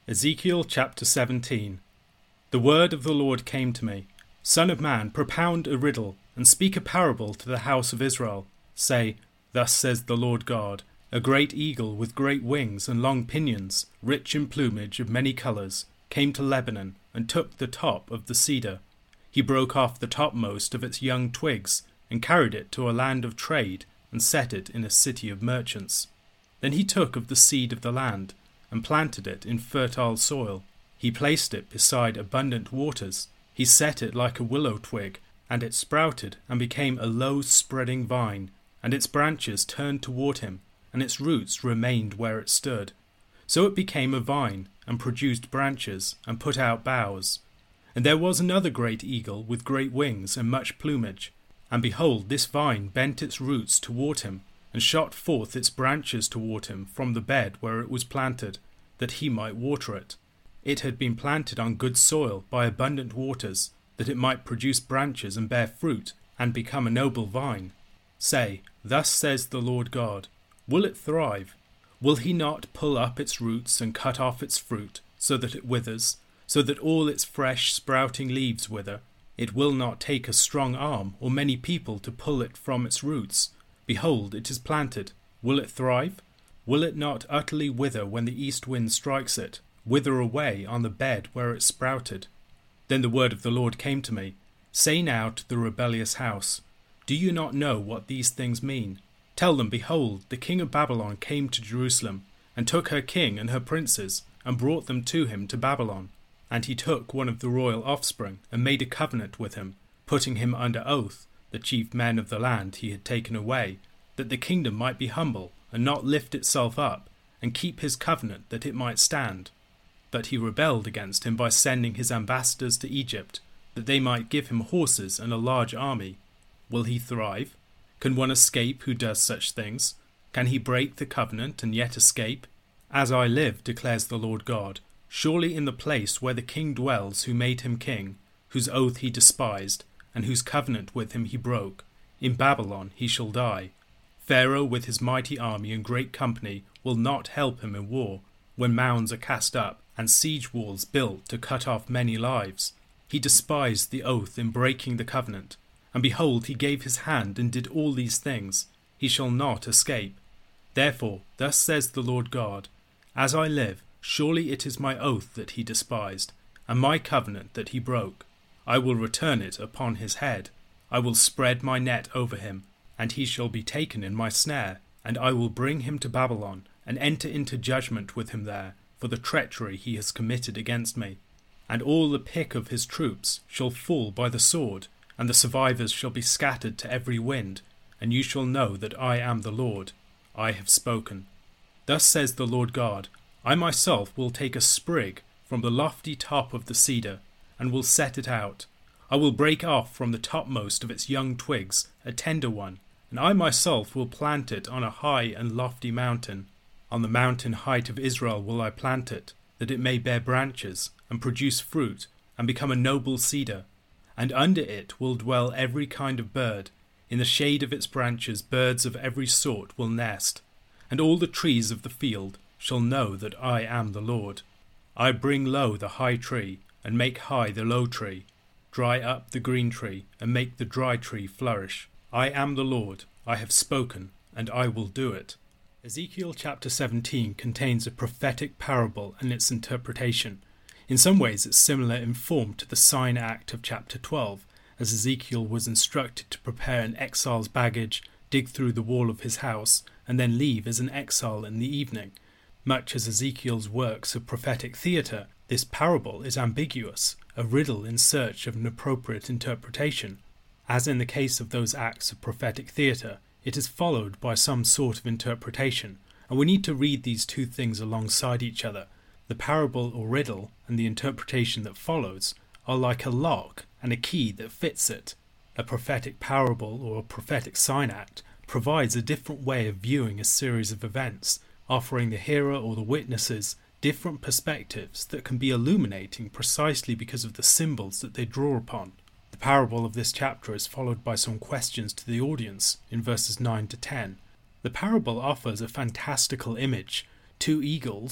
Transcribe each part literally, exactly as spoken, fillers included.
Ezekiel chapter seventeen. The word of the Lord came to me, Son of man, propound a riddle, and speak a parable to the house of Israel. Say, Thus says the Lord God, a great eagle with great wings and long pinions, rich in plumage of many colours, came to Lebanon, and took the top of the cedar. He broke off the topmost of its young twigs, and carried it to a land of trade, and set it in a city of merchants. Then he took of the seed of the land, and planted it in fertile soil. He placed it beside abundant waters. He set it like a willow twig, and it sprouted and became a low spreading vine, and its branches turned toward him, and its roots remained where it stood. So it became a vine, and produced branches, and put out boughs. And there was another great eagle with great wings and much plumage. And behold, this vine bent its roots toward him, and shot forth its branches toward him from the bed where it was planted, that he might water it. It had been planted on good soil by abundant waters, that it might produce branches and bear fruit, and become a noble vine. Say, Thus says the Lord God, Will it thrive? Will he not pull up its roots and cut off its fruit, so that it withers, so that all its fresh sprouting leaves wither? It will not take a strong arm or many people to pull it from its roots. Behold, it is planted. Will it thrive? Will it not utterly wither when the east wind strikes it, wither away on the bed where it sprouted? Then the word of the Lord came to me, Say now to the rebellious house, Do you not know what these things mean? Tell them, Behold, the king of Babylon came to Jerusalem, and took her king and her princes, and brought them to him to Babylon. And he took one of the royal offspring, and made a covenant with him, putting him under oath, the chief men of the land he had taken away, that the kingdom might be humble, and not lift itself up, and keep his covenant that it might stand. But he rebelled against him by sending his ambassadors to Egypt, that they might give him horses and a large army. Will he thrive? Can one escape who does such things? Can he break the covenant and yet escape? As I live, declares the Lord God, surely in the place where the king dwells who made him king, whose oath he despised, and whose covenant with him he broke, in Babylon he shall die. Pharaoh with his mighty army and great company will not help him in war, when mounds are cast up, and siege walls built to cut off many lives. He despised the oath in breaking the covenant, and behold, he gave his hand and did all these things. He shall not escape. Therefore, thus says the Lord God, As I live, surely it is my oath that he despised, and my covenant that he broke. I will return it upon his head. I will spread my net over him, and he shall be taken in my snare, and I will bring him to Babylon, and enter into judgment with him there, for the treachery he has committed against me. And all the pick of his troops shall fall by the sword, and the survivors shall be scattered to every wind, and you shall know that I am the Lord. I have spoken. Thus says the Lord God, I myself will take a sprig from the lofty top of the cedar, and will set it out. I will break off from the topmost of its young twigs a tender one, and I myself will plant it on a high and lofty mountain. On the mountain height of Israel will I plant it, that it may bear branches, and produce fruit, and become a noble cedar. And under it will dwell every kind of bird. In the shade of its branches birds of every sort will nest. And all the trees of the field shall know that I am the Lord. I bring low the high tree, and make high the low tree, dry up the green tree, and make the dry tree flourish. I am the Lord, I have spoken, and I will do it. Ezekiel chapter seventeen contains a prophetic parable and its interpretation. In some ways it's similar in form to the sign act of chapter twelve, as Ezekiel was instructed to prepare an exile's baggage, dig through the wall of his house, and then leave as an exile in the evening. Much as Ezekiel's works of prophetic theatre, this parable is ambiguous, a riddle in search of an appropriate interpretation. As in the case of those acts of prophetic theatre, it is followed by some sort of interpretation, and we need to read these two things alongside each other. The parable or riddle and the interpretation that follows are like a lock and a key that fits it. A prophetic parable or a prophetic sign act provides a different way of viewing a series of events, offering the hearer or the witnesses different perspectives that can be illuminating precisely because of the symbols that they draw upon. The parable of this chapter is followed by some questions to the audience in verses nine to ten. The parable offers a fantastical image, two eagles,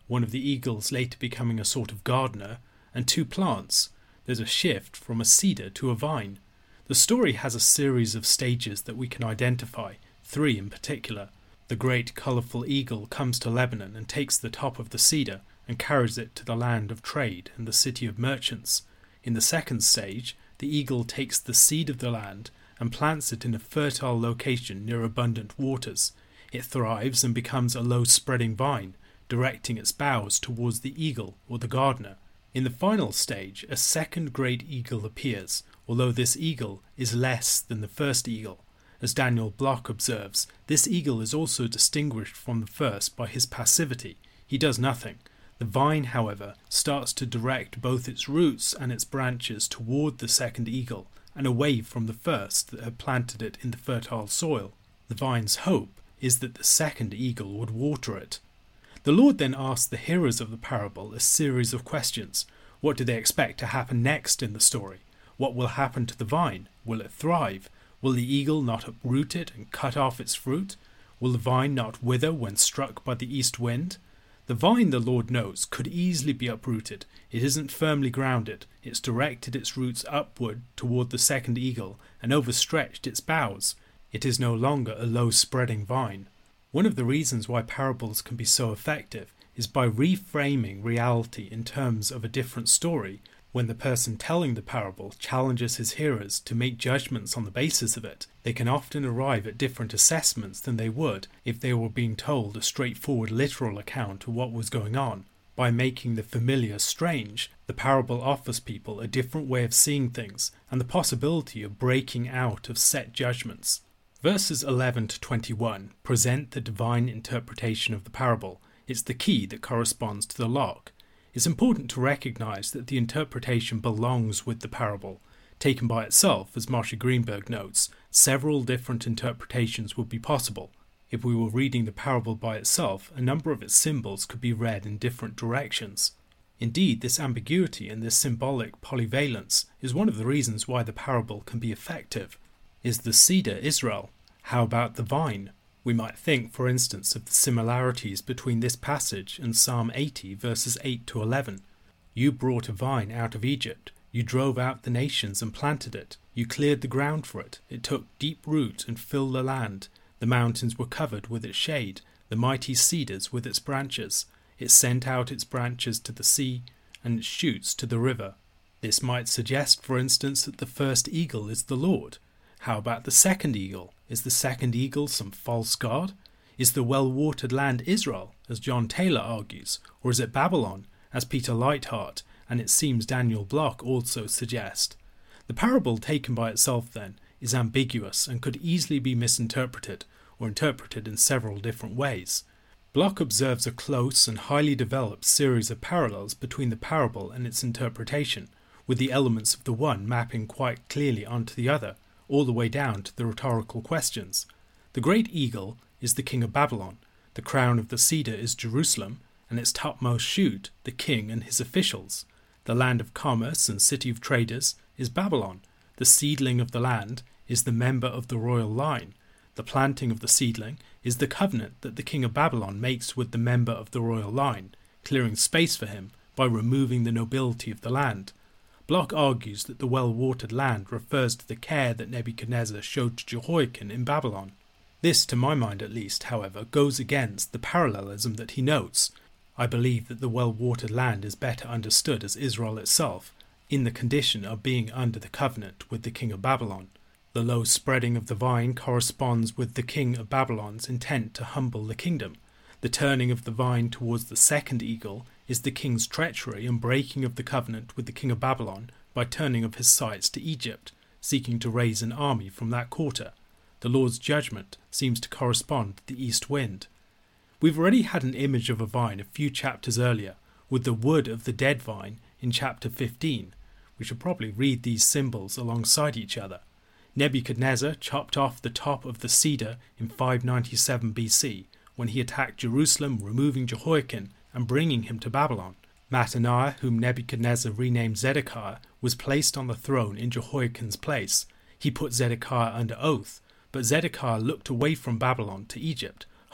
one of the eagles later becoming a sort of gardener, and two plants. There's a shift from a cedar to a vine. The story has a series of stages that we can identify, three in particular. The great colourful eagle comes to Lebanon and takes the top of the cedar and carries it to the land of trade and the city of merchants. In the second stage, the eagle takes the seed of the land and plants it in a fertile location near abundant waters. It thrives and becomes a low-spreading vine, directing its boughs towards the eagle or the gardener. In the final stage, a second great eagle appears, although this eagle is less than the first eagle. As Daniel Block observes, this eagle is also distinguished from the first by his passivity. He does nothing. The vine, however, starts to direct both its roots and its branches toward the second eagle and away from the first that had planted it in the fertile soil. The vine's hope is that the second eagle would water it. The Lord then asks the hearers of the parable a series of questions. What do they expect to happen next in the story? What will happen to the vine? Will it thrive? Will the eagle not uproot it and cut off its fruit? Will the vine not wither when struck by the east wind? The vine, the Lord knows, could easily be uprooted. It isn't firmly grounded. It's directed its roots upward toward the second eagle and overstretched its boughs. It is no longer a low-spreading vine. One of the reasons why parables can be so effective is by reframing reality in terms of a different story. When the person telling the parable challenges his hearers to make judgments on the basis of it, they can often arrive at different assessments than they would if they were being told a straightforward literal account of what was going on. By making the familiar strange, the parable offers people a different way of seeing things and the possibility of breaking out of set judgments. Verses eleven to twenty-one present the divine interpretation of the parable. It's the key that corresponds to the lock. It's important to recognize that the interpretation belongs with the parable. Taken by itself, as Marsha Greenberg notes, several different interpretations would be possible. If we were reading the parable by itself, a number of its symbols could be read in different directions. Indeed, this ambiguity and this symbolic polyvalence is one of the reasons why the parable can be effective. Is the cedar Israel? How about the vine? We might think, for instance, of the similarities between this passage and Psalm eighty, verses eight to eleven. You brought a vine out of Egypt. You drove out the nations and planted it. You cleared the ground for it. It took deep root and filled the land. The mountains were covered with its shade, the mighty cedars with its branches. It sent out its branches to the sea and its shoots to the river. This might suggest, for instance, that the first eagle is the Lord. How about the second eagle? Is the second eagle some false god? Is the well-watered land Israel, as John Taylor argues, or is it Babylon, as Peter Lightheart and it seems Daniel Block also suggest? The parable taken by itself, then, is ambiguous and could easily be misinterpreted or interpreted in several different ways. Block observes a close and highly developed series of parallels between the parable and its interpretation, with the elements of the one mapping quite clearly onto the other, all the way down to the rhetorical questions. The great eagle is the king of Babylon, the crown of the cedar is Jerusalem, and its topmost shoot, the king and his officials. The land of commerce and city of traders is Babylon. The seedling of the land is the member of the royal line. The planting of the seedling is the covenant that the king of Babylon makes with the member of the royal line, clearing space for him by removing the nobility of the land. Block argues that the well-watered land refers to the care that Nebuchadnezzar showed to Jehoiakim in Babylon. This, to my mind at least, however, goes against the parallelism that he notes. I believe that the well-watered land is better understood as Israel itself, in the condition of being under the covenant with the king of Babylon. The low spreading of the vine corresponds with the king of Babylon's intent to humble the kingdom. The turning of the vine towards the second eagle is the king's treachery and breaking of the covenant with the king of Babylon by turning of his sights to Egypt, seeking to raise an army from that quarter. The Lord's judgment seems to correspond to the east wind. We've already had an image of a vine a few chapters earlier, with the wood of the dead vine in chapter fifteen. We should probably read these symbols alongside each other. Nebuchadnezzar chopped off the top of the cedar in five ninety-seven B C, when he attacked Jerusalem, removing Jehoiakim and bringing him to Babylon. Mattaniah, whom Nebuchadnezzar renamed Zedekiah, was placed on the throne in Jehoiakim's place. He put Zedekiah under oath, but Zedekiah looked away from Babylon to Egypt,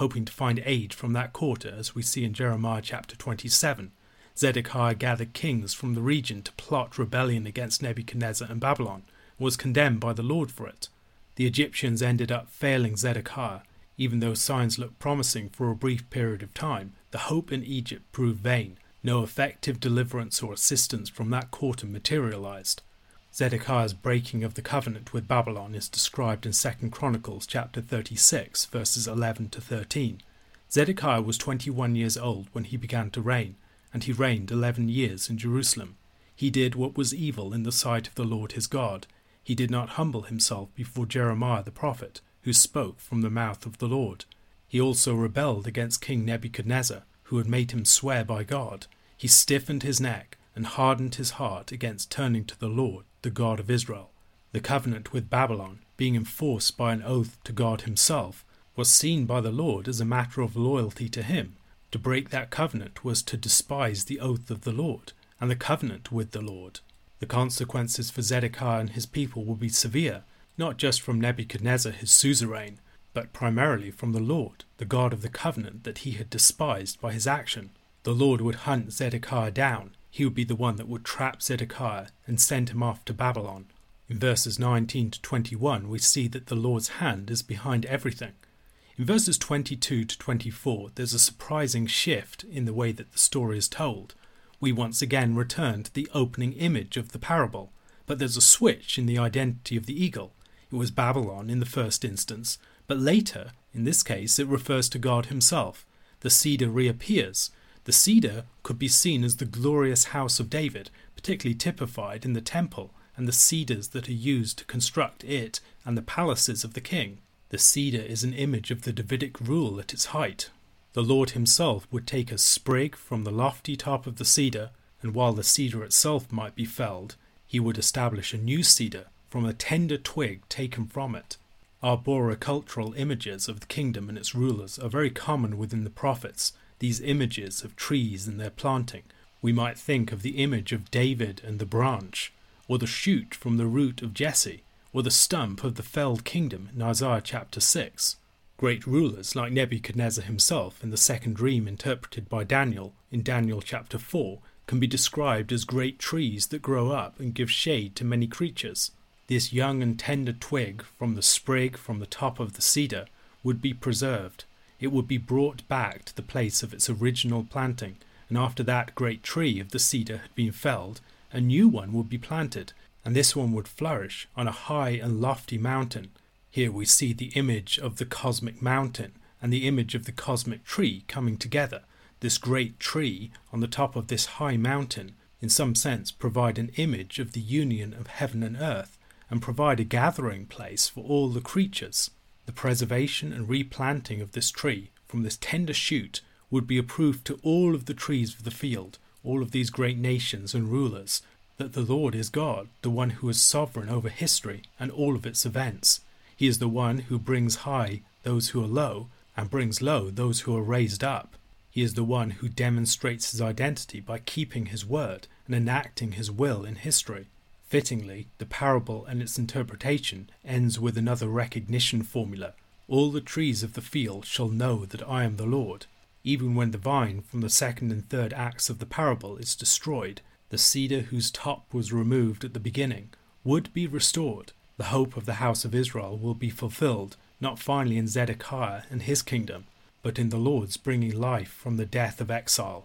hoping to find aid from that quarter, as we see in Jeremiah chapter twenty-seven. Zedekiah gathered kings from the region to plot rebellion against Nebuchadnezzar and Babylon, and was condemned by the Lord for it. The Egyptians ended up failing Zedekiah. Even though signs looked promising for a brief period of time, the hope in Egypt proved vain. No effective deliverance or assistance from that quarter materialized. Zedekiah's breaking of the covenant with Babylon is described in Second Chronicles chapter thirty-six, verses eleven to thirteen. Zedekiah was twenty-one years old when he began to reign, and he reigned eleven years in Jerusalem. He did what was evil in the sight of the Lord his God. He did not humble himself before Jeremiah the prophet, who spoke from the mouth of the Lord. He also rebelled against King Nebuchadnezzar, who had made him swear by God. He stiffened his neck and hardened his heart against turning to the Lord, the God of Israel. The covenant with Babylon, being enforced by an oath to God himself, was seen by the Lord as a matter of loyalty to him. To break that covenant was to despise the oath of the Lord and the covenant with the Lord. The consequences for Zedekiah and his people would be severe, not just from Nebuchadnezzar his suzerain, but primarily from the Lord, the God of the covenant that he had despised by his action. The Lord would hunt Zedekiah down. He would be the one that would trap Zedekiah and send him off to Babylon. In verses nineteen to twenty-one, we see that the Lord's hand is behind everything. In verses twenty-two to twenty-four, there's a surprising shift in the way that the story is told. We once again return to the opening image of the parable, but there's a switch in the identity of the eagle. It was Babylon in the first instance, but later, in this case, it refers to God himself. The cedar reappears. The cedar could be seen as the glorious house of David, particularly typified in the temple and the cedars that are used to construct it and the palaces of the king. The cedar is an image of the Davidic rule at its height. The Lord himself would take a sprig from the lofty top of the cedar, and while the cedar itself might be felled, he would establish a new cedar from a tender twig taken from it. Arboricultural images of the kingdom and its rulers are very common within the prophets, these images of trees and their planting. We might think of the image of David and the branch, or the shoot from the root of Jesse, or the stump of the felled kingdom in Isaiah chapter six. Great rulers like Nebuchadnezzar himself in the second dream interpreted by Daniel in Daniel chapter four can be described as great trees that grow up and give shade to many creatures. This young and tender twig from the sprig from the top of the cedar would be preserved. It would be brought back to the place of its original planting, and after that great tree of the cedar had been felled, a new one would be planted, and this one would flourish on a high and lofty mountain. Here we see the image of the cosmic mountain and the image of the cosmic tree coming together. This great tree on the top of this high mountain, in some sense, provide an image of the union of heaven and earth, and provide a gathering place for all the creatures. The preservation and replanting of this tree from this tender shoot would be a proof to all of the trees of the field, all of these great nations and rulers, that the Lord is God, the one who is sovereign over history and all of its events. He is the one who brings high those who are low and brings low those who are raised up. He is the one who demonstrates his identity by keeping his word and enacting his will in history. Fittingly, the parable and its interpretation ends with another recognition formula. All the trees of the field shall know that I am the Lord. Even when the vine from the second and third acts of the parable is destroyed, the cedar whose top was removed at the beginning would be restored. The hope of the house of Israel will be fulfilled, not finally in Zedekiah and his kingdom, but in the Lord's bringing life from the death of exile.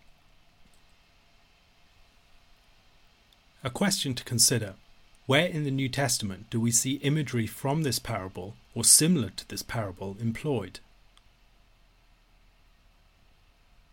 A question to consider. Where in the New Testament do we see imagery from this parable or similar to this parable employed?